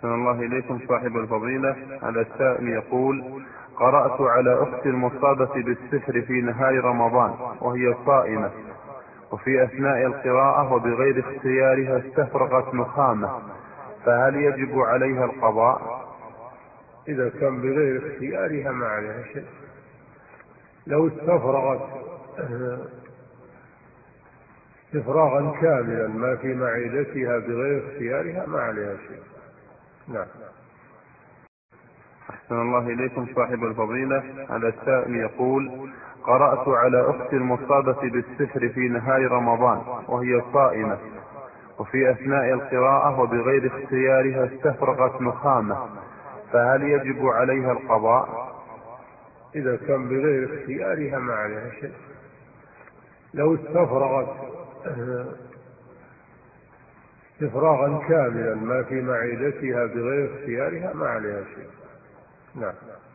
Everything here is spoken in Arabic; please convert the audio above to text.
أحسن الله إليكم صاحب الفضيلة. هذا السائل يقول: قرأت على أختي المصابة بالسحر في نهار رمضان وهي صائمة، وفي أثناء القراءة وبغير اختيارها استفرغت نخامة، فهل يجب عليها القضاء؟ إذا كان بغير اختيارها ما عليها شيء. لو استفرغت استفراغا كاملا ما في معدتها بغير اختيارها ما عليها شيء. نعم. أحسن الله إليكم صاحب الفضيلة. هذا السائل يقول: قرأت على أختي المصابة بالسحر في نهار رمضان وهي صائمة، وفي أثناء القراءة وبغير اختيارها استفرغت نخامة، فهل يجب عليها القضاء؟ إذا كان بغير اختيارها ما عليها شيء. لو استفرغت استفراغا كاملا ما في معدتها بغير اختيارها ما عليها شيء. نعم.